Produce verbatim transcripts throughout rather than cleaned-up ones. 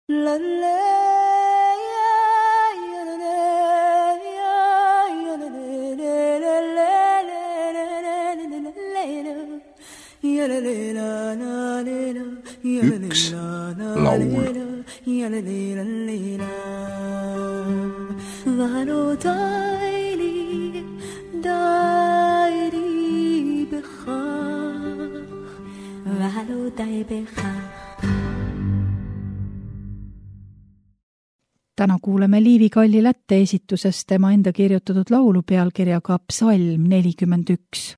Üks laul. Täna kuuleme Liivi Kalli Lätte esitusest tema enda kirjutatud laulu pealkirjaga Psalm nelikümmend üks.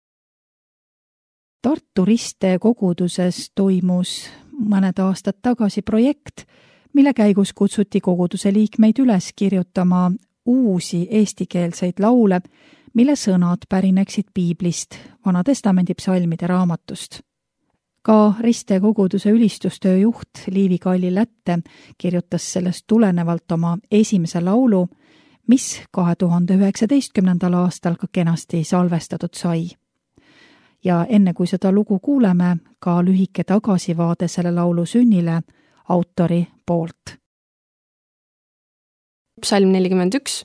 Tartu Riste koguduses toimus mõned aastad tagasi projekt, mille käigus kutsuti koguduse liikmeid üles kirjutama uusi eestikeelseid laule, mille sõnad pärineksid piiblist, Vana Testamendi psalmide raamatust. Ka Riste koguduse ülistustöö juht Liivi Kalli Lätte kirjutas sellest tulenevalt oma esimese laulu, mis kahe tuhande üheksateistkümnendal aastal ka kenasti salvestatud sai. Ja enne kui seda lugu kuuleme, ka lühike tagasivaade selle laulu sünnile autori poolt. Psalm nelikümmend üks.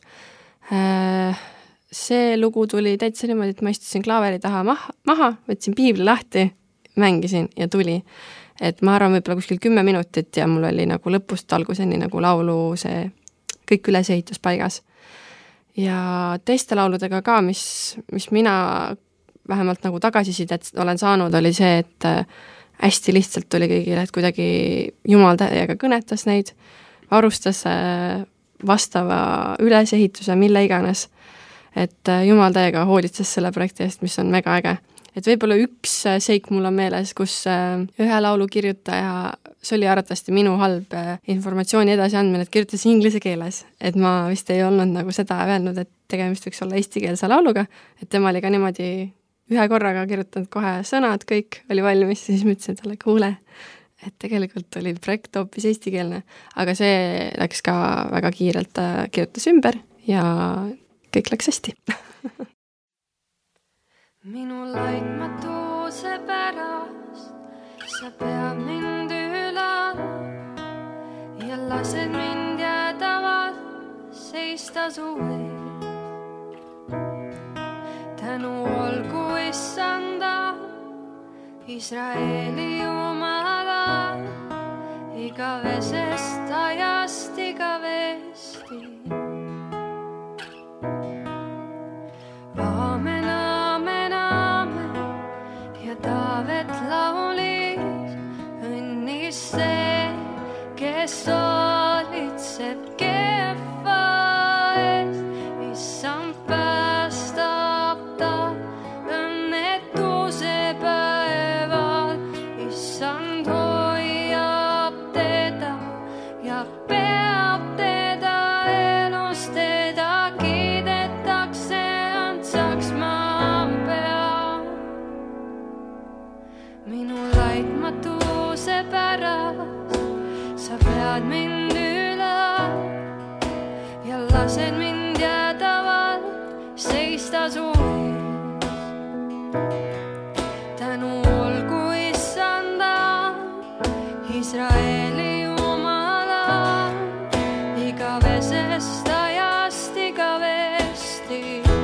See lugu tuli täitsa niimoodi, et ma istusin klaaveri taha maha, võtsin piibli lahti, mängisin ja tuli. Et ma arvan võib-olla kuskil kümme minutit ja mul oli nagu lõpust alguseni nagu laulu see kõik ülesehitus paigas. Ja teiste lauludega ka, mis, mis mina vähemalt nagu tagasisidet olen saanud, oli see, et hästi lihtsalt tuli kõigile, et kuidagi Jumal täiega kõnetas neid, varustas vastava ülesehituse, mille iganes, et Jumal täiega hoolitses selle projekti eest, mis on mega äge. Et võib-olla üks seik mul on meeles, kus ühe laulu kirjutaja, see oli arvatavasti minu halb informatsiooni edasi andmine, et kirjutas inglise keeles, et ma vist ei olnud nagu seda öelnud, et tegemist võiks olla eestikeelse lauluga, et tema oli ka niimoodi ühe korraga kirjutanud kohe sõnad, kõik oli valmis, siis ma ütlesin talle, kuule, et tegelikult oli projekt hoopis eestikeelne, aga see läks ka väga kiirelt, kirjutas ümber ja kõik läks hästi. Minu laitmatuse pärast sa pead mind üle ja lased mind jäädavad seista su ees. Tänu olgu issanda Israeli Jumala igavesest ajast igavesti. Aamen, aamen, aamen ja Taavet laulis õnnis see, kes olitseb kehva eest, issand päästab ta õnnetuse päeval, issand hoiab teda ja peab teda elus, teda kiidetakse antsaks maa peal. Minu laitmatuse pärast sa pead mind üle ja lased mind jäädavalt seista su ees. Tänu olgu issanda Israeli Jumala igavesest ajast igavesti.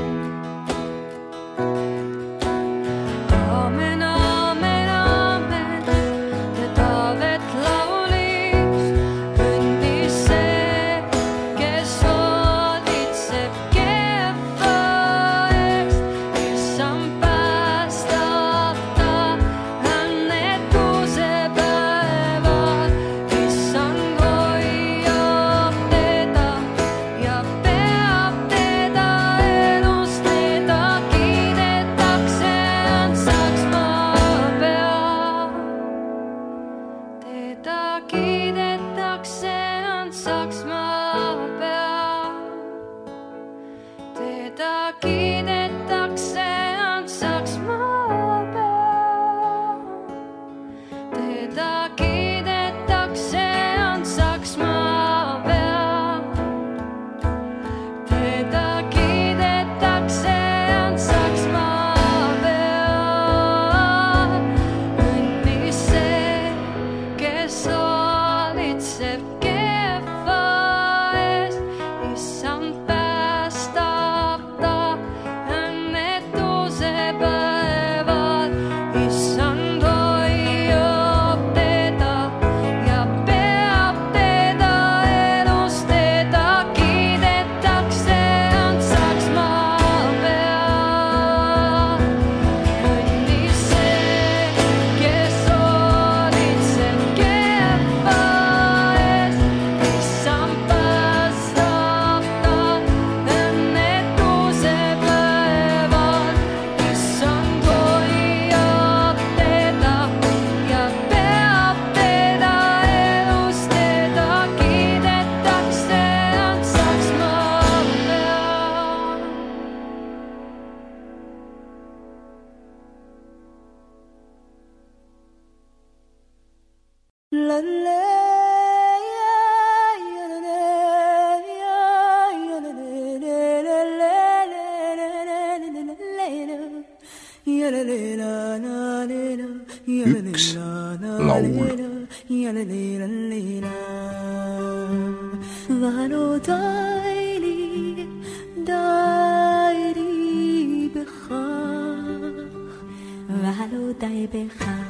Aamen, aamen, aamen ja Taavet laulis õnnis see, kes hoolitseb kehva eest, issand päästab ta õnnetuse päeval, issand hoiab teda ja peab teda elus, teda kiidetakse antsaks maa peal. Teda kiidetakse antsaks maa peal. Teda kiidetakse antsaks maa peal. Teda kiidetakse antsaks maa peal. Teda kiidetakse antsaks maa peal. Õnnis see, kes oli üks laul. ולא די לי, די לי בכך, ולא די בכך.